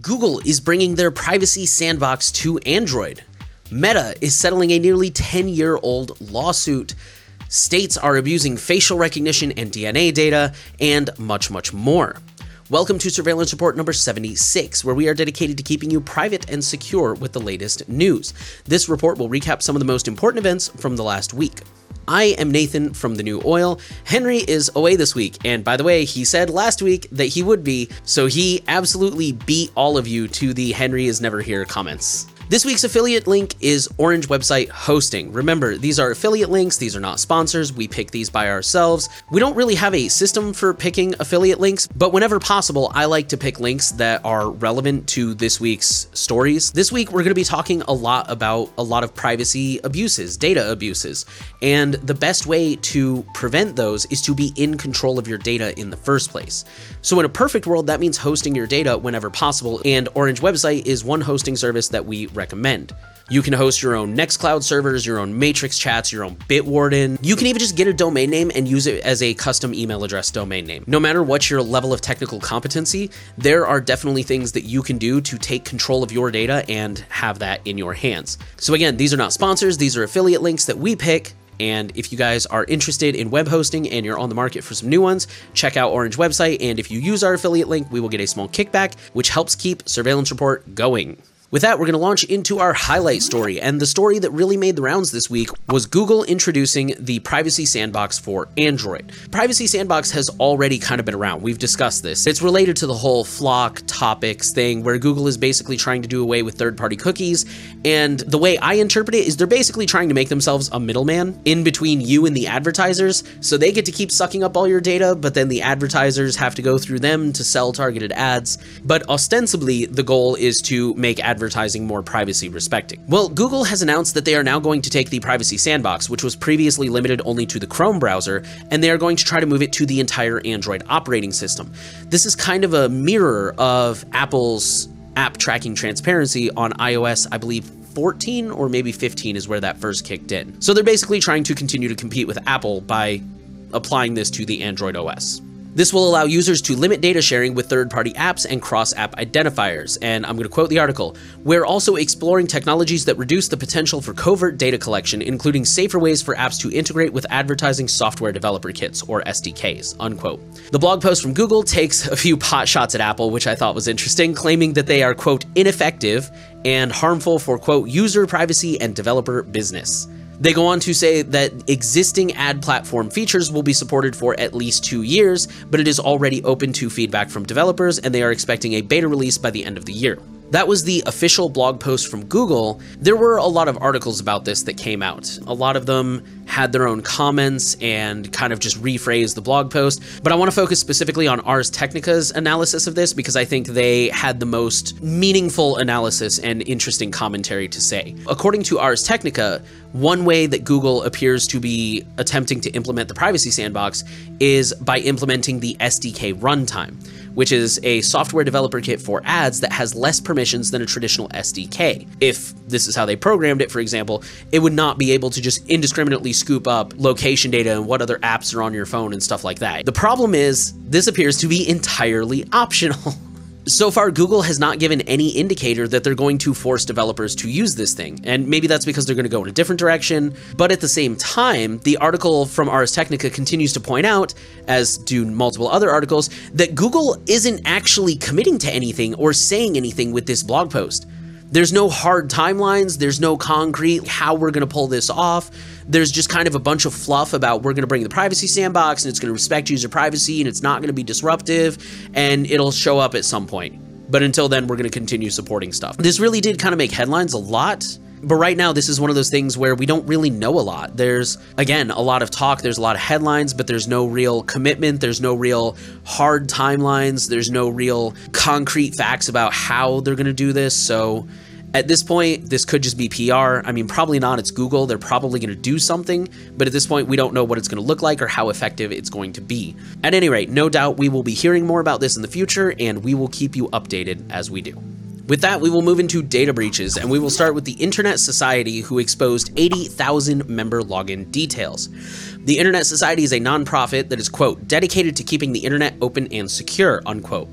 Google is bringing their privacy sandbox to Android. Meta is settling a nearly 10-year-old lawsuit. States are abusing facial recognition and DNA data, and much, much more. Welcome to Surveillance Report number 76, where we are dedicated to keeping you private and secure with the latest news. This report will recap some of the most important events from the last week. I am Nathan from The New Oil. Henry is away this week, and by the way, he said last week that he would be, so he absolutely beat all of you to the Henry is never here comments. This week's affiliate link is Orange Website Hosting. Remember, these are affiliate links, these are not sponsors, we pick these by ourselves. We don't really have a system for picking affiliate links, but whenever possible, I like to pick links that are relevant to this week's stories. This week, we're going to be talking a lot about a lot of privacy abuses, data abuses, and the best way to prevent those is to be in control of your data in the first place. So in a perfect world, that means hosting your data whenever possible, and Orange Website is one hosting service that we recommend. You can host your own Nextcloud servers, your own Matrix chats, your own Bitwarden. You can even just get a domain name and use it as a custom email address domain name. No matter what your level of technical competency, there are definitely things that you can do to take control of your data and have that in your hands. So again, these are not sponsors, these are affiliate links that we pick. And if you guys are interested in web hosting and you're on the market for some new ones, check out Orange Website. And if you use our affiliate link, we will get a small kickback, which helps keep Surveillance Report going. With that, we're going to launch into our highlight story, and the story that really made the rounds this week was Google introducing the Privacy Sandbox for Android. Privacy Sandbox has already kind of been around. We've discussed this. It's related to the whole FLoC topics thing where Google is basically trying to do away with third-party cookies, and the way I interpret it is they're basically trying to make themselves a middleman in between you and the advertisers, so they get to keep sucking up all your data, but then the advertisers have to go through them to sell targeted ads. But ostensibly, the goal is to make advertising more privacy respecting. Well, Google has announced that they are now going to take the Privacy Sandbox, which was previously limited only to the Chrome browser, and they are going to try to move it to the entire Android operating system. This is kind of a mirror of Apple's app tracking transparency on iOS, I believe 14 or maybe 15 is where that first kicked in. So they're basically trying to continue to compete with Apple by applying this to the Android OS. This will allow users to limit data sharing with third-party apps and cross-app identifiers. And I'm going to quote the article, "We're also exploring technologies that reduce the potential for covert data collection, including safer ways for apps to integrate with advertising software developer kits, or SDKs, unquote. The blog post from Google takes a few pot shots at Apple, which I thought was interesting, claiming that they are, quote, ineffective and harmful for, quote, user privacy and developer business. They go on to say that existing ad platform features will be supported for at least 2 years, but it is already open to feedback from developers, and they are expecting a beta release by the end of the year." That was the official blog post from Google. There were a lot of articles about this that came out. A lot of them had their own comments and kind of just rephrased the blog post, but I want to focus specifically on Ars Technica's analysis of this because I think they had the most meaningful analysis and interesting commentary to say. According to Ars Technica, one way that Google appears to be attempting to implement the Privacy Sandbox is by implementing the SDK runtime, which is a software developer kit for ads that has less permissions than a traditional SDK. If this is how they programmed it, for example, it would not be able to just indiscriminately scoop up location data and what other apps are on your phone and stuff like that. The problem is, this appears to be entirely optional. So far, Google has not given any indicator that they're going to force developers to use this thing, and maybe that's because they're going to go in a different direction, but at the same time, the article from Ars Technica continues to point out, as do multiple other articles, that Google isn't actually committing to anything or saying anything with this blog post. There's no hard timelines, there's no concrete how we're going to pull this off. There's just kind of a bunch of fluff about we're going to bring the Privacy Sandbox and it's going to respect user privacy and it's not going to be disruptive and it'll show up at some point. But until then, we're going to continue supporting stuff. This really did kind of make headlines a lot. But right now, this is one of those things where we don't really know a lot. There's, again, a lot of talk, there's a lot of headlines, but there's no real commitment, there's no real hard timelines, there's no real concrete facts about how they're going to do this. So at this point, this could just be PR. I mean, probably not. It's Google. They're probably going to do something. But at this point, we don't know what it's going to look like or how effective it's going to be. At any rate, no doubt we will be hearing more about this in the future, and we will keep you updated as we do. With that, we will move into data breaches, and we will start with the Internet Society, who exposed 80,000 member login details. The Internet Society is a nonprofit that is, quote, dedicated to keeping the internet open and secure, unquote.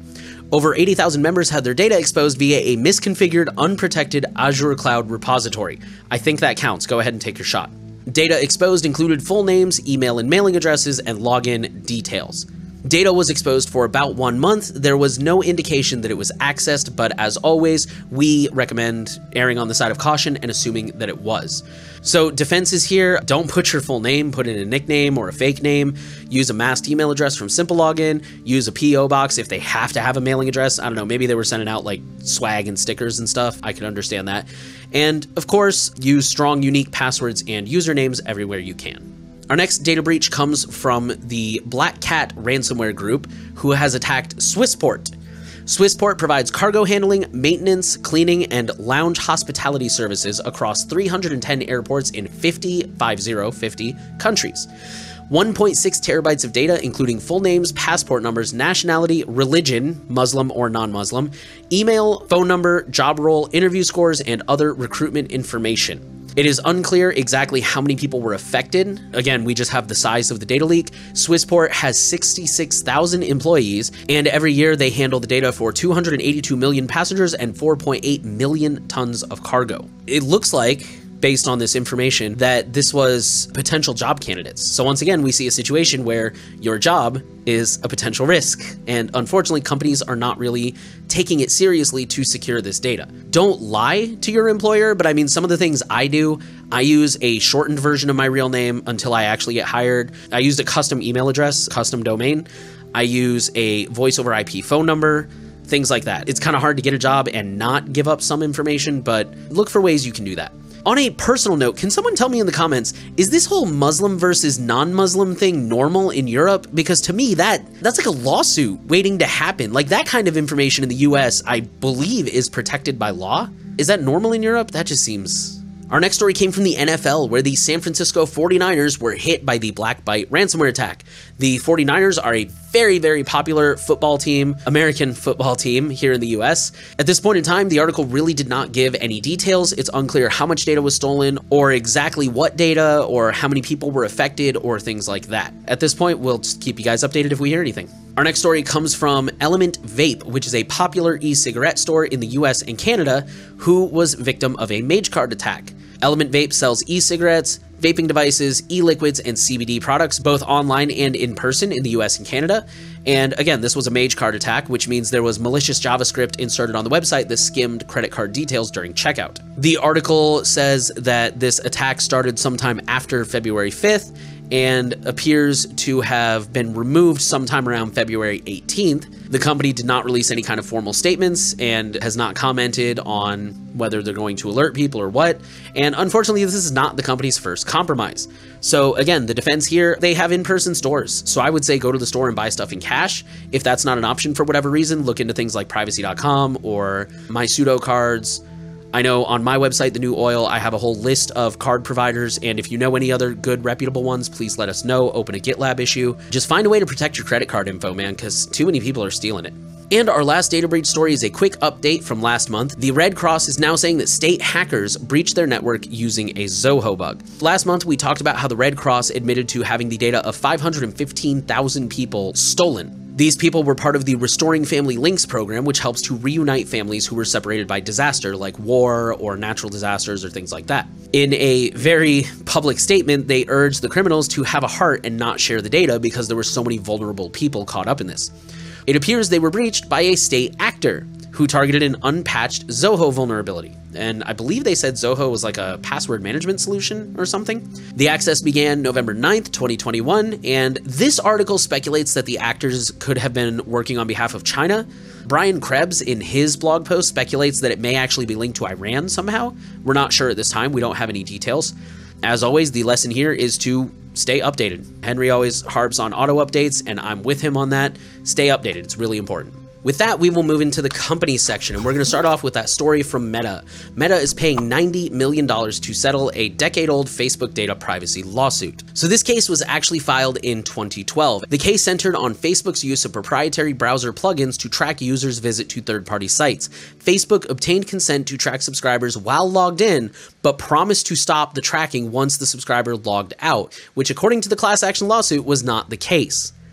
Over 80,000 members had their data exposed via a misconfigured, unprotected Azure Cloud repository. I think that counts. Go ahead and take your shot. Data exposed included full names, email and mailing addresses, and login details. Data was exposed for about 1 month. There was no indication that it was accessed, but as always, we recommend erring on the side of caution and assuming that it was. So defenses here: don't put your full name, put in a nickname or a fake name, use a masked email address from Simple Login, use a PO box if they have to have a mailing address. I don't know, maybe they were sending out like swag and stickers and stuff. I can understand that. And of course, use strong, unique passwords and usernames everywhere you can. Our next data breach comes from the Black Cat ransomware group, who has attacked Swissport. Swissport provides cargo handling, maintenance, cleaning, and lounge hospitality services across 310 airports in 50 countries. 1.6 terabytes of data, including full names, passport numbers, nationality, religion, Muslim or non-Muslim, email, phone number, job role, interview scores, and other recruitment information. It is unclear exactly how many people were affected. Again, we just have the size of the data leak. Swissport has 66,000 employees, and every year they handle the data for 282 million passengers and 4.8 million tons of cargo. It looks like, based on this information, that this was potential job candidates. So once again, we see a situation where your job is a potential risk. And unfortunately, companies are not really taking it seriously to secure this data. Don't lie to your employer, but I mean, some of the things I do, I use a shortened version of my real name until I actually get hired. I used a custom email address, custom domain. I use a voice over IP phone number, things like that. It's kind of hard to get a job and not give up some information, but look for ways you can do that. On a personal note, can someone tell me in the comments, is this whole Muslim versus non-Muslim thing normal in Europe? Because to me, that's like a lawsuit waiting to happen. Like, that kind of information in the US, I believe, is protected by law. Is that normal in Europe? That just seems... Our next story came from the NFL, where the San Francisco 49ers were hit by the Black Bite ransomware attack. The 49ers are a very, very popular football team, American football team here in the US. At this point in time, the article really did not give any details. It's unclear how much data was stolen, or exactly what data, or how many people were affected, or things like that. At this point, we'll just keep you guys updated if we hear anything. Our next story comes from Element Vape, which is a popular e-cigarette store in the US and Canada, who was victim of a Mage Card attack. Element Vape sells e-cigarettes, vaping devices, e-liquids, and CBD products, both online and in person in the US and Canada. And again, this was a Mage Card attack, which means there was malicious JavaScript inserted on the website that skimmed credit card details during checkout. The article says that this attack started sometime after February 5th and appears to have been removed sometime around February 18th. The company did not release any kind of formal statements and has not commented on whether they're going to alert people or what. And unfortunately, this is not the company's first compromise. So again, the defense here, they have in-person stores. So I would say go to the store and buy stuff in cash. If that's not an option for whatever reason, look into things like privacy.com or MySudoCards. I know on my website, The New Oil, I have a whole list of card providers, and if you know any other good, reputable ones, please let us know. Open a GitLab issue. Just find a way to protect your credit card info, man, because too many people are stealing it. And our last data breach story is a quick update from last month. The Red Cross is now saying that state hackers breached their network using a Zoho bug. Last month, we talked about how the Red Cross admitted to having the data of 515,000 people stolen. These people were part of the Restoring Family Links program, which helps to reunite families who were separated by disaster, like war or natural disasters or things like that. In a very public statement, they urged the criminals to have a heart and not share the data because there were so many vulnerable people caught up in this. It appears they were breached by a state actor who targeted an unpatched Zoho vulnerability. And I believe they said Zoho was like a password management solution or something. The access began November 9th, 2021, and this article speculates that the actors could have been working on behalf of China. Brian Krebs, in his blog post, speculates that it may actually be linked to Iran somehow. We're not sure at this time. We don't have any details. As always, the lesson here is to stay updated. Henry always harps on auto updates, and I'm with him on that. Stay updated. It's really important. With that, we will move into the company section, and we're going to start off with that story from Meta. Meta is paying $90 million to settle a decade-old Facebook data privacy lawsuit. So this case was actually filed in 2012. The case centered on Facebook's use of proprietary browser plugins to track users' visit to third-party sites. Facebook obtained consent to track subscribers while logged in, but promised to stop the tracking once the subscriber logged out, which according to the class action lawsuit was not the case.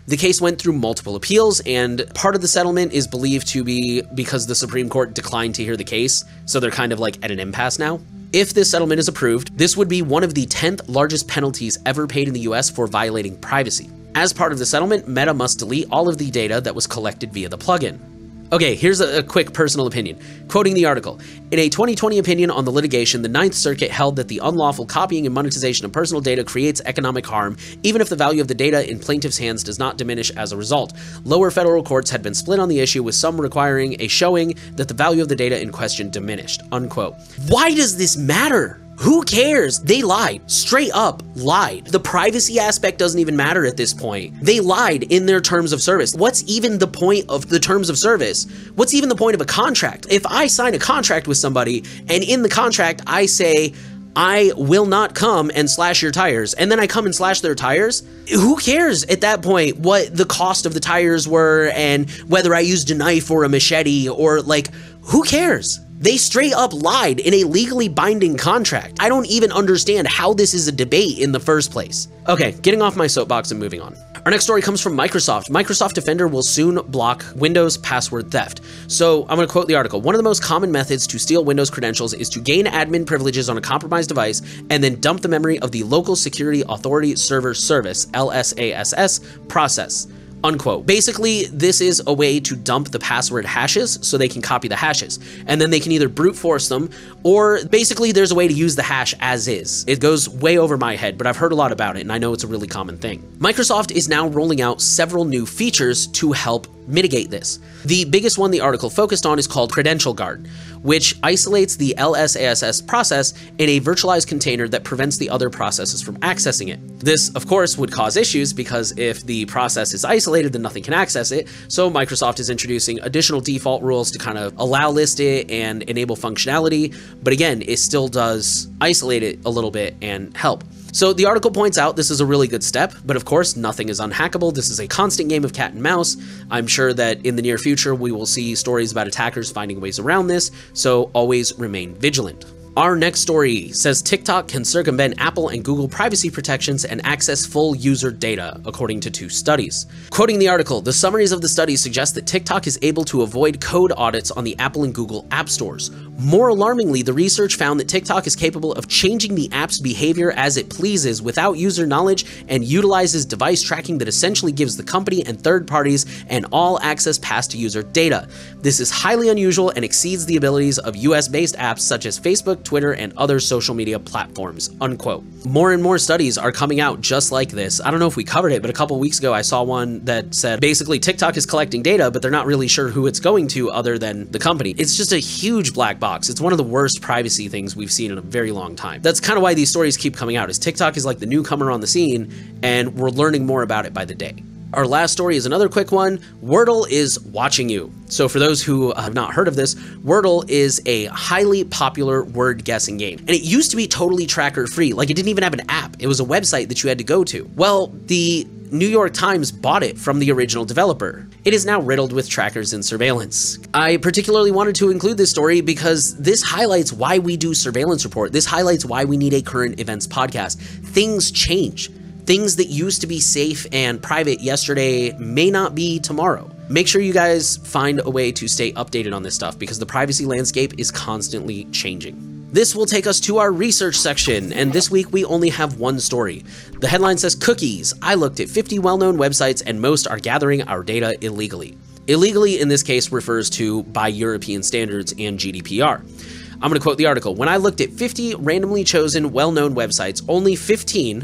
The case went through multiple appeals, and part of the settlement is believed to be because the Supreme Court declined to hear the case, so they're kind of like at an impasse now. If this settlement is approved, this would be one of the 10th largest penalties ever paid in the US for violating privacy. As part of the settlement, Meta must delete all of the data that was collected via the plugin. Okay, here's a quick personal opinion. Quoting the article, in a 2020 opinion on the litigation, the Ninth Circuit held that the unlawful copying and monetization of personal data creates economic harm, even if the value of the data in plaintiff's hands does not diminish as a result. Lower federal courts had been split on the issue, with some requiring a showing that the value of the data in question diminished, unquote. Why does this matter? Who cares? They lied. Straight up lied. The privacy aspect doesn't even matter at this point. They lied in their terms of service. What's even the point of the terms of service? What's even the point of a contract? If I sign a contract with somebody and in the contract I say, I will not come and slash your tires, and then I come and slash their tires, who cares at that point what the cost of the tires were and whether I used a knife or a machete, or like, who cares? They straight up lied in a legally binding contract. I don't even understand how this is a debate in the first place. Okay, getting off my soapbox and moving on. Our next story comes from Microsoft. Microsoft Defender will soon block Windows password theft. So I'm going to quote the article. One of the most common methods to steal Windows credentials is to gain admin privileges on a compromised device and then dump the memory of the Local Security Authority Server Service, LSASS, process. Unquote. Basically, this is a way to dump the password hashes so they can copy the hashes, and then they can either brute force them, or basically there's a way to use the hash as is. It goes way over my head, but I've heard a lot about it and I know it's a really common thing. Microsoft is now rolling out several new features to help mitigate this. The biggest one the article focused on is called Credential Guard, which isolates the LSASS process in a virtualized container that prevents the other processes from accessing it. This, of course, would cause issues because if the process is isolated, then nothing can access it. So Microsoft is introducing additional default rules to kind of allow list it and enable functionality. But again, it still does isolate it a little bit and help. So the article points out this is a really good step, but of course, nothing is unhackable. This is a constant game of cat and mouse. I'm sure that in the near future, we will see stories about attackers finding ways around this, so always remain vigilant. Our next story says TikTok can circumvent Apple and Google privacy protections and access full user data, according to 2 studies. Quoting the article, the summaries of the studies suggest that TikTok is able to avoid code audits on the Apple and Google app stores. More alarmingly, the research found that TikTok is capable of changing the app's behavior as it pleases without user knowledge and utilizes device tracking that essentially gives the company and third parties an all-access pass to user data. This is highly unusual and exceeds the abilities of US-based apps such as Facebook, Twitter, and other social media platforms, unquote. More and more studies are coming out just like this. I don't know if we covered it, but a couple weeks ago I saw one that said basically TikTok is collecting data, but they're not really sure who it's going to other than the company. It's just a huge black box. It's one of the worst privacy things we've seen in a very long time. That's kind of why these stories keep coming out, is TikTok is like the newcomer on the scene, and we're learning more about it by the day. Our last story is another quick one. Wordle is watching you. So for those who have not heard of this, Wordle is a highly popular word guessing game. And it used to be totally tracker free. Like, it didn't even have an app. It was a website that you had to go to. Well, the New York Times bought it from the original developer. It is now riddled with trackers and surveillance. I particularly wanted to include this story because this highlights why we do Surveillance Report. This highlights why we need a current events podcast. Things change. Things that used to be safe and private yesterday may not be tomorrow. Make sure you guys find a way to stay updated on this stuff because the privacy landscape is constantly changing. This will take us to our research section, and this week we only have one story. The headline says, Cookies. I looked at 50 well-known websites and most are gathering our data illegally. Illegally in this case refers to by European standards and GDPR. I'm going to quote the article. When I looked at 50 randomly chosen well-known websites, only 15,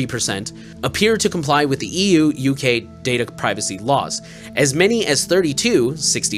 30%, appear to comply with the EU, UK data privacy laws. As many as 32,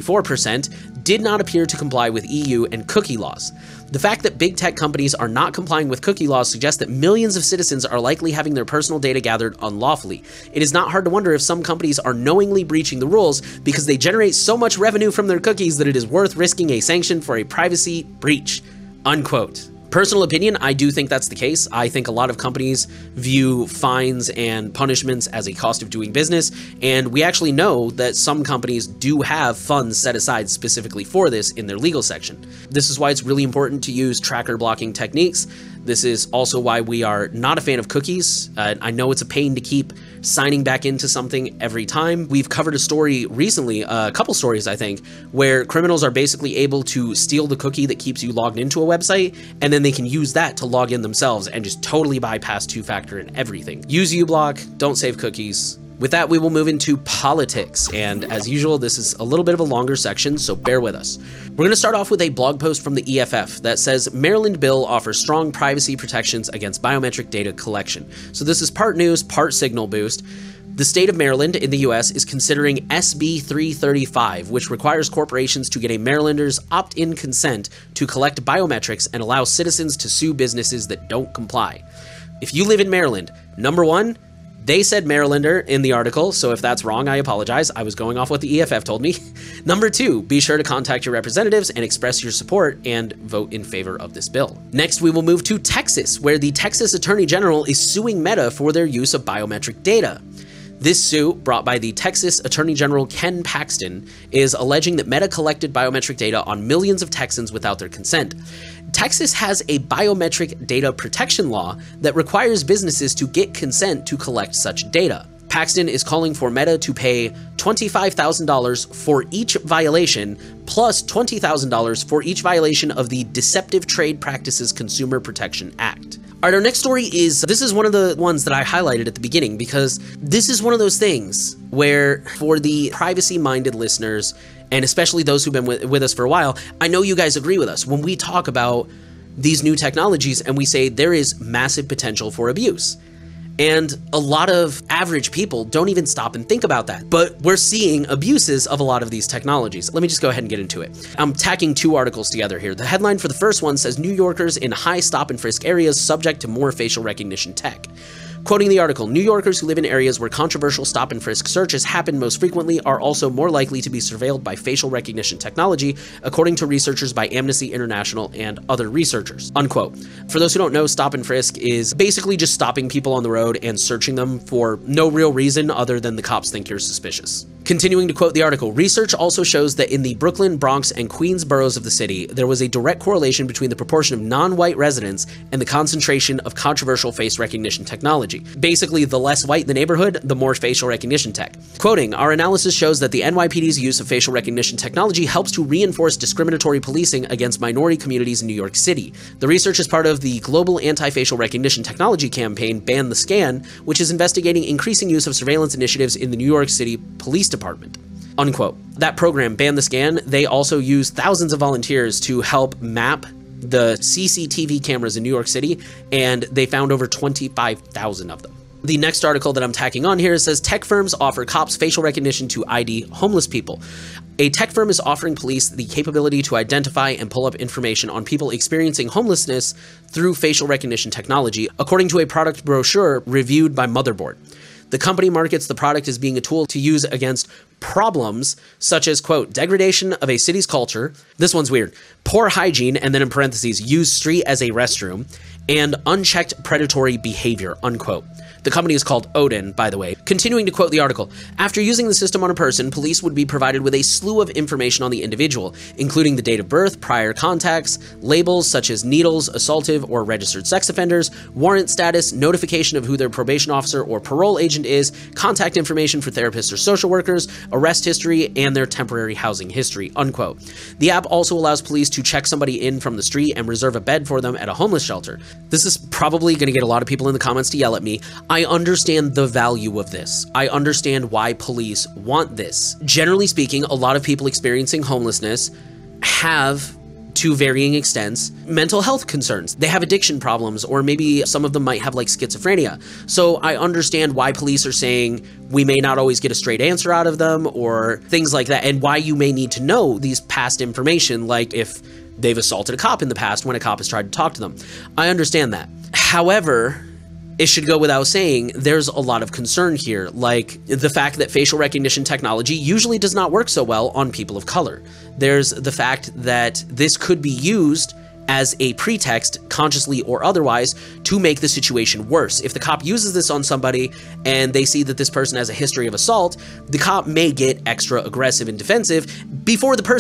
64%, did not appear to comply with EU and cookie laws. The fact that big tech companies are not complying with cookie laws suggests that millions of citizens are likely having their personal data gathered unlawfully. It is not hard to wonder if some companies are knowingly breaching the rules because they generate so much revenue from their cookies that it is worth risking a sanction for a privacy breach, unquote. Personal opinion, I do think that's the case. I think a lot of companies view fines and punishments as a cost of doing business, and we actually know that some companies do have funds set aside specifically for this in their legal section. This is why it's really important to use tracker blocking techniques. This is also why we are not a fan of cookies. I know it's a pain to keep signing back into something every time. We've covered a story recently, a couple stories I think, where criminals are basically able to steal the cookie that keeps you logged into a website, and then they can use that to log in themselves and just totally bypass two-factor and everything. Use uBlock, don't save cookies. With that, we will move into politics, and as usual, this is a little bit of a longer section, so bear with us. We're going to start off with a blog post from the EFF that says, Maryland bill offers strong privacy protections against biometric data collection. So this is part news, part signal boost. The state of Maryland in the US is considering SB 335, which requires corporations to get a Marylander's opt-in consent to collect biometrics and allow citizens to sue businesses that don't comply. If you live in Maryland, number one, they said Marylander in the article, so if that's wrong, I apologize. I was going off what the EFF told me. Number two, be sure to contact your representatives and express your support and vote in favor of this bill. Next, we will move to Texas, where the Texas Attorney General is suing Meta for their use of biometric data. This suit, brought by the Texas Attorney General Ken Paxton, is alleging that Meta collected biometric data on millions of Texans without their consent. Texas has a biometric data protection law that requires businesses to get consent to collect such data. Paxton is calling for Meta to pay $25,000 for each violation, plus $20,000 for each violation of the Deceptive Trade Practices Consumer Protection Act. All right, our next story this is one of the ones that I highlighted at the beginning, because this is one of those things where, for the privacy-minded listeners, and especially those who've been with us for a while, I know you guys agree with us when we talk about these new technologies and we say there is massive potential for abuse. And a lot of average people don't even stop and think about that. But we're seeing abuses of a lot of these technologies. Let me just go ahead and get into it. I'm tacking two articles together here. The headline for the first one says, New Yorkers in high stop and frisk areas subject to more facial recognition tech. Quoting the article, New Yorkers who live in areas where controversial stop and frisk searches happen most frequently are also more likely to be surveilled by facial recognition technology, according to researchers by Amnesty International and other researchers, unquote. For those who don't know, stop and frisk is basically just stopping people on the road and searching them for no real reason other than the cops think you're suspicious. Continuing to quote the article, research also shows that in the Brooklyn, Bronx, and Queens boroughs of the city, there was a direct correlation between the proportion of non-white residents and the concentration of controversial face recognition technology. Basically, the less white the neighborhood, the more facial recognition tech. Quoting, our analysis shows that the NYPD's use of facial recognition technology helps to reinforce discriminatory policing against minority communities in New York City. The research is part of the global anti-facial recognition technology campaign, Ban the Scan, which is investigating increasing use of surveillance initiatives in the New York City Police Department. Unquote. That program, Ban the Scan, they also use thousands of volunteers to help map the CCTV cameras in New York City, and they found over 25,000 of them. The next article that I'm tacking on here says tech firms offer cops facial recognition to ID homeless people. A tech firm is offering police the capability to identify and pull up information on people experiencing homelessness through facial recognition technology, according to a product brochure reviewed by Motherboard. The company markets the product as being a tool to use against problems such as, quote, degradation of a city's culture, this one's weird, poor hygiene, and then in parentheses, use street as a restroom, and unchecked predatory behavior, unquote. The company is called Odin, by the way. Continuing to quote the article, after using the system on a person, police would be provided with a slew of information on the individual, including the date of birth, prior contacts, labels such as needles, assaultive or registered sex offenders, warrant status, notification of who their probation officer or parole agent is, contact information for therapists or social workers, arrest history, and their temporary housing history, unquote. The app also allows police to check somebody in from the street and reserve a bed for them at a homeless shelter. This is probably going to get a lot of people in the comments to yell at me. I understand the value of this. I understand why police want this. Generally speaking, a lot of people experiencing homelessness have, to varying extents, mental health concerns. They have addiction problems, or maybe some of them might have like schizophrenia. So I understand why police are saying we may not always get a straight answer out of them or things like that, and why you may need to know these past information, like if they've assaulted a cop in the past when a cop has tried to talk to them. I understand that. However, it should go without saying, there's a lot of concern here, like the fact that facial recognition technology usually does not work so well on people of color. There's the fact that this could be used as a pretext, consciously or otherwise, to make the situation worse. If the cop uses this on somebody and they see that this person has a history of assault, the cop may get extra aggressive and defensive before the person has even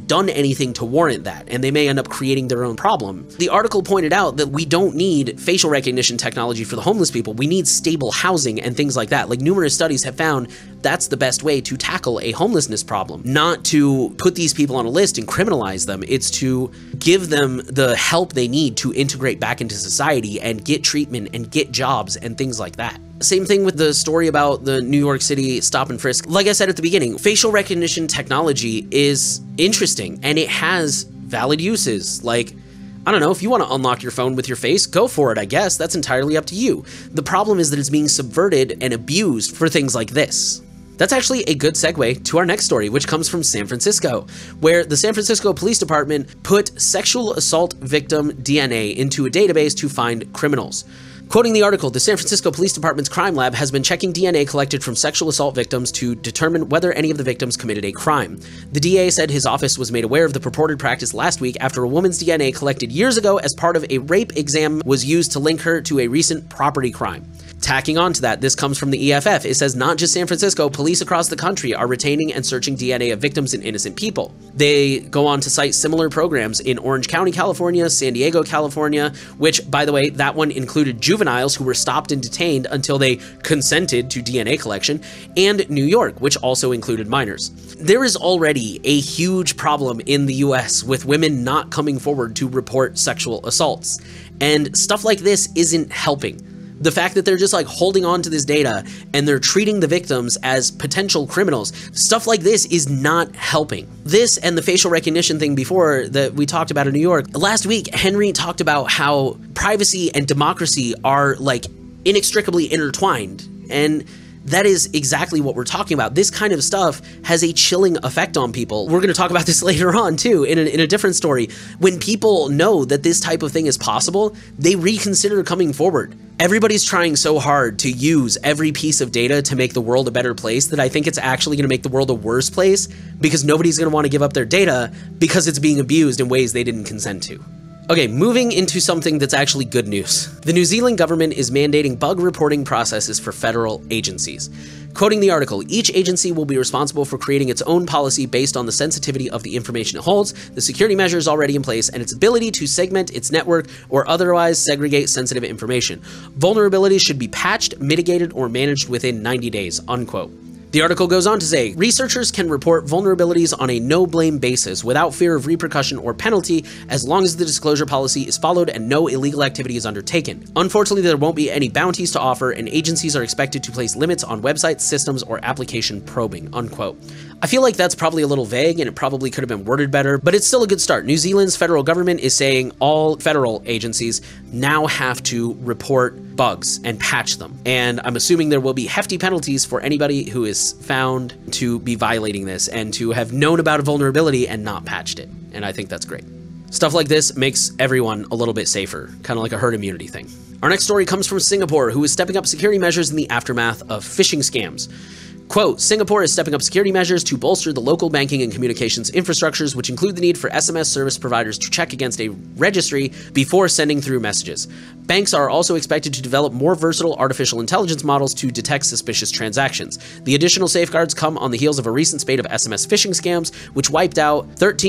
done anything to warrant that, and they may end up creating their own problem. The article pointed out that we don't need facial recognition technology for the homeless people. We need stable housing and things like that. Like, numerous studies have found that's the best way to tackle a homelessness problem. Not to put these people on a list and criminalize them, it's to give them the help they need to integrate back into society and get treatment and get jobs and things like that. Same thing with the story about the New York City stop and frisk. Like I said at the beginning, facial recognition technology is interesting and it has valid uses. Like, I don't know, if you want to unlock your phone with your face, go for it, I guess. That's entirely up to you. The problem is that it's being subverted and abused for things like this. That's actually a good segue to our next story, which comes from San Francisco, where the San Francisco Police Department put sexual assault victim DNA into a database to find criminals. Quoting the article, the San Francisco Police Department's crime lab has been checking DNA collected from sexual assault victims to determine whether any of the victims committed a crime. The DA said his office was made aware of the purported practice last week after a woman's DNA collected years ago as part of a rape exam was used to link her to a recent property crime. Tacking on to that, this comes from the EFF. It says not just San Francisco, police across the country are retaining and searching DNA of victims and innocent people. They go on to cite similar programs in Orange County, California, San Diego, California, which, by the way, that one included juveniles who were stopped and detained until they consented to DNA collection, and New York, which also included minors. There is already a huge problem in the US with women not coming forward to report sexual assaults, and stuff like this isn't helping. The fact that they're just like holding on to this data and they're treating the victims as potential criminals, stuff like this is not helping. This and the facial recognition thing before that we talked about in New York. Last week, Henry talked about how privacy and democracy are like inextricably intertwined. And that is exactly what we're talking about. This kind of stuff has a chilling effect on people. We're going to talk about this later on too, in a different story. When people know that this type of thing is possible, they reconsider coming forward. Everybody's trying so hard to use every piece of data to make the world a better place that I think it's actually going to make the world a worse place, because nobody's going to want to give up their data because it's being abused in ways they didn't consent to. Okay, moving into something that's actually good news. The New Zealand government is mandating bug reporting processes for federal agencies. Quoting the article, each agency will be responsible for creating its own policy based on the sensitivity of the information it holds, the security measures already in place, and its ability to segment its network or otherwise segregate sensitive information. Vulnerabilities should be patched, mitigated, or managed within 90 days, unquote. The article goes on to say, researchers can report vulnerabilities on a no-blame basis without fear of repercussion or penalty as long as the disclosure policy is followed and no illegal activity is undertaken. Unfortunately, there won't be any bounties to offer, and agencies are expected to place limits on websites, systems, or application probing, unquote. I feel like that's probably a little vague and it probably could have been worded better, but it's still a good start. New Zealand's federal government is saying all federal agencies now have to report bugs and patch them. And I'm assuming there will be hefty penalties for anybody who is found to be violating this and to have known about a vulnerability and not patched it. And I think that's great. Stuff like this makes everyone a little bit safer, kind of like a herd immunity thing. Our next story comes from Singapore, who is stepping up security measures in the aftermath of phishing scams. Quote, Singapore is stepping up security measures to bolster the local banking and communications infrastructures, which include the need for SMS service providers to check against a registry before sending through messages. Banks are also expected to develop more versatile artificial intelligence models to detect suspicious transactions. The additional safeguards come on the heels of a recent spate of SMS phishing scams, which wiped out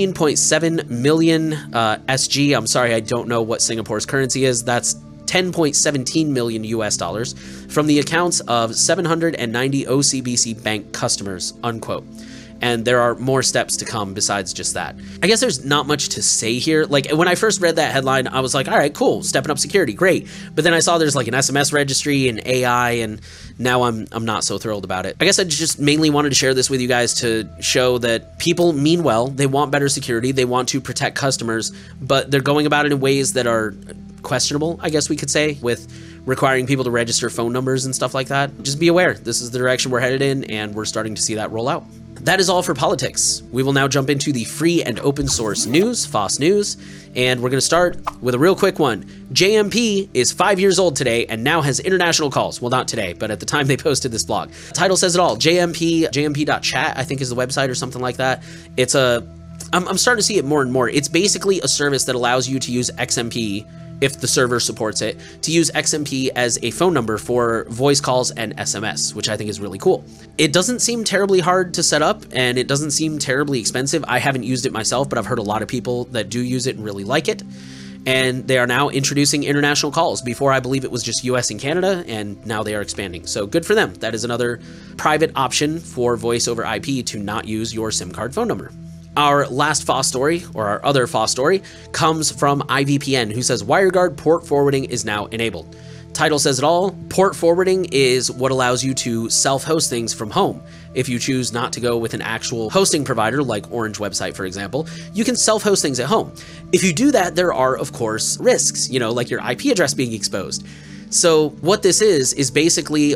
13.7 million SG. I'm sorry, I don't know what Singapore's currency is. That's 10.17 million US dollars from the accounts of 790 OCBC bank customers, unquote. And there are more steps to come besides just that. I guess there's not much to say here. Like, when I first read that headline, I was like, all right, cool, stepping up security, great. But then I saw there's like an SMS registry and AI, and now I'm not so thrilled about it. I guess I just mainly wanted to share this with you guys to show that people mean well, they want better security, they want to protect customers, but they're going about it in ways that are questionable, I guess we could say, with requiring people to register phone numbers and stuff like that. Just be aware, this is the direction we're headed in, and we're starting to see that roll out. That is all for politics. We will now jump into the free and open source news, FOSS News, and we're going to start with a real quick one. JMP is 5 years old today and now has international calls. Well, not today, but at the time they posted this blog. The title says it all. JMP.chat, I think is the website or something like that. It's I'm starting to see it more and more. It's basically a service that allows you to use XMP if the server supports it, to use XMP as a phone number for voice calls and SMS, which I think is really cool. It doesn't seem terribly hard to set up, and it doesn't seem terribly expensive. I haven't used it myself, but I've heard a lot of people that do use it and really like it. And they are now introducing international calls. Before, I believe it was just US and Canada, and now they are expanding. So good for them. That is another private option for voice over IP to not use your SIM card phone number. Our last FOSS story, or our other FOSS story, comes from IVPN, who says WireGuard port forwarding is now enabled. Title says it all. Port forwarding is what allows you to self-host things from home. If you choose not to go with an actual hosting provider like Orange Website, for example, you can self-host things at home. If you do that, there are, of course, risks, like your IP address being exposed. So what this is basically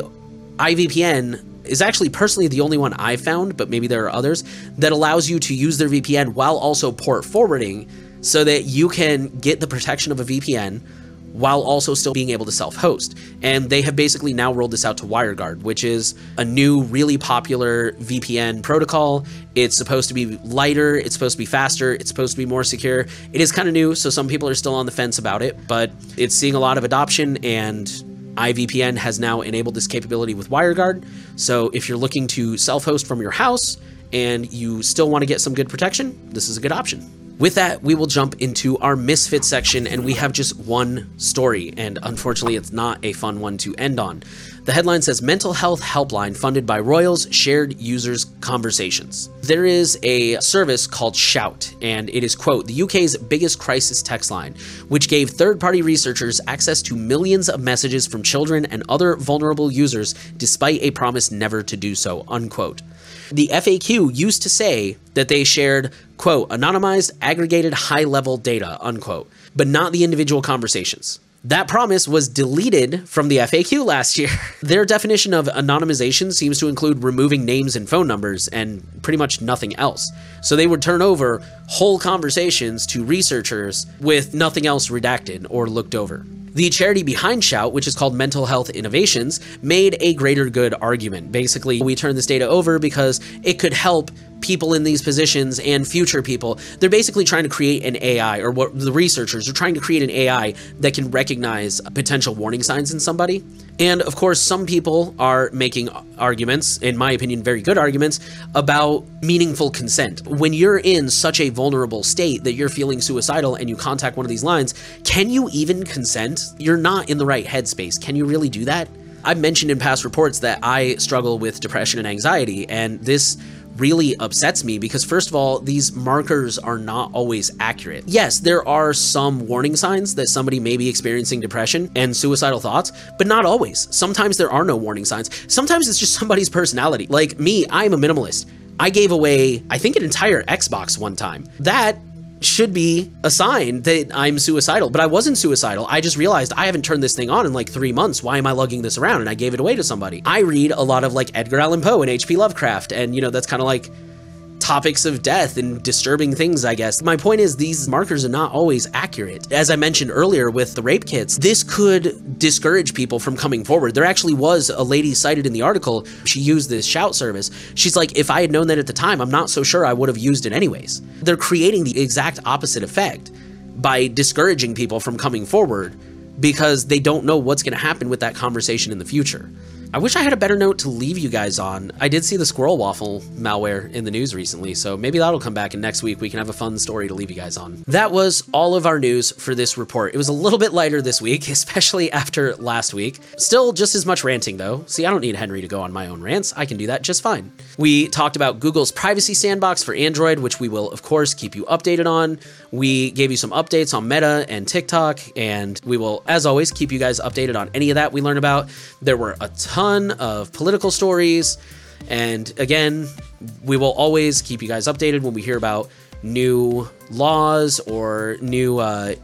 IVPN is actually personally the only one I've found, but maybe there are others, that allows you to use their VPN while also port forwarding so that you can get the protection of a VPN while also still being able to self-host. And they have basically now rolled this out to WireGuard, which is a new, really popular VPN protocol. It's supposed to be lighter, it's supposed to be faster, it's supposed to be more secure. It is kind of new, so some people are still on the fence about it, but it's seeing a lot of adoption, and IVPN has now enabled this capability with WireGuard. So if you're looking to self-host from your house and you still want to get some good protection, this is a good option. With that, we will jump into our Misfits section, and we have just one story, and unfortunately it's not a fun one to end on. The headline says, Mental Health Helpline funded by Royals shared users' conversations. There is a service called Shout, and it is, quote, the UK's biggest crisis text line, which gave third-party researchers access to millions of messages from children and other vulnerable users despite a promise never to do so, unquote. The FAQ used to say that they shared, quote, anonymized, aggregated high-level data, unquote, but not the individual conversations. That promise was deleted from the FAQ last year. Their definition of anonymization seems to include removing names and phone numbers and pretty much nothing else. So they would turn over whole conversations to researchers with nothing else redacted or looked over. The charity behind Shout, which is called Mental Health Innovations, made a greater good argument. Basically, we turn this data over because it could help people in these positions and future people. They're basically trying to create an AI, or what the researchers are trying to create an AI that can recognize potential warning signs in somebody. And of course, some people are making arguments, in my opinion, very good arguments, about meaningful consent. When you're in such a vulnerable state that you're feeling suicidal and you contact one of these lines, can you even consent? You're not in the right headspace. Can you really do that? I've mentioned in past reports that I struggle with depression and anxiety, and this really upsets me because, first of all, these markers are not always accurate. Yes, there are some warning signs that somebody may be experiencing depression and suicidal thoughts, but not always. Sometimes there are no warning signs. Sometimes it's just somebody's personality. Like me, I'm a minimalist. I gave away, I think, an entire Xbox one time. That should be a sign that I'm suicidal, but I wasn't suicidal. I just realized I haven't turned this thing on in like 3 months. Why am I lugging this around? And I gave it away to somebody. I read a lot of like Edgar Allan Poe and H.P. Lovecraft, and that's kind of like topics of death and disturbing things, I guess. My point is, these markers are not always accurate. As I mentioned earlier with the rape kits, this could discourage people from coming forward. There actually was a lady cited in the article. She used this Shout service. She's like, if I had known that at the time, I'm not so sure I would have used it anyways. They're creating the exact opposite effect by discouraging people from coming forward because they don't know what's going to happen with that conversation in the future. I wish I had a better note to leave you guys on. I did see the Squirrel Waffle malware in the news recently, so maybe that'll come back, and next week we can have a fun story to leave you guys on. That was all of our news for this report. It was a little bit lighter this week, especially after last week. Still just as much ranting though. See, I don't need Henry to go on my own rants. I can do that just fine. We talked about Google's privacy sandbox for Android, which we will of course keep you updated on. We gave you some updates on Meta and TikTok, and we will, as always, keep you guys updated on any of that we learn about. There were a ton of political stories, and again, we will always keep you guys updated when we hear about new laws or new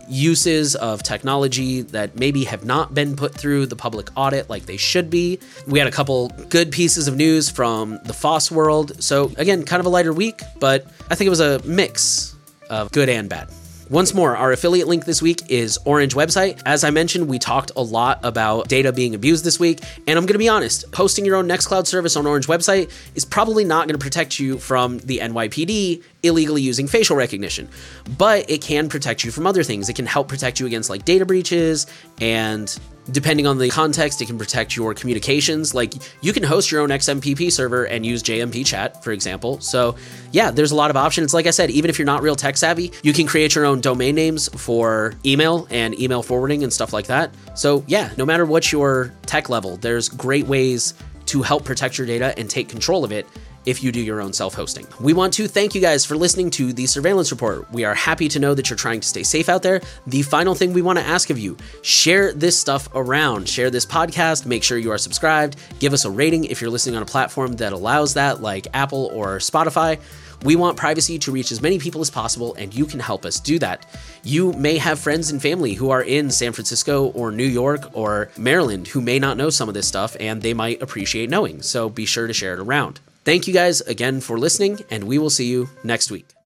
uses of technology that maybe have not been put through the public audit like they should be. We had a couple good pieces of news from the FOSS world, so again, kind of a lighter week, but I think it was a mix of good and bad. Once more, our affiliate link this week is Orange Website. As I mentioned, we talked a lot about data being abused this week, and I'm going to be honest, hosting your own Nextcloud service on Orange Website is probably not going to protect you from the NYPD illegally using facial recognition, but it can protect you from other things. It can help protect you against like data breaches, and depending on the context, it can protect your communications. Like you can host your own XMPP server and use JMP chat, for example. So yeah, there's a lot of options. Like I said, even if you're not real tech savvy, you can create your own domain names for email and email forwarding and stuff like that. So yeah, no matter what your tech level, there's great ways to help protect your data and take control of it if you do your own self-hosting. We want to thank you guys for listening to the Surveillance Report. We are happy to know that you're trying to stay safe out there. The final thing we want to ask of you, share this stuff around. Share this podcast, make sure you are subscribed, give us a rating if you're listening on a platform that allows that, like Apple or Spotify. We want privacy to reach as many people as possible, and you can help us do that. You may have friends and family who are in San Francisco or New York or Maryland who may not know some of this stuff, and they might appreciate knowing, so be sure to share it around. Thank you guys again for listening, and we will see you next week.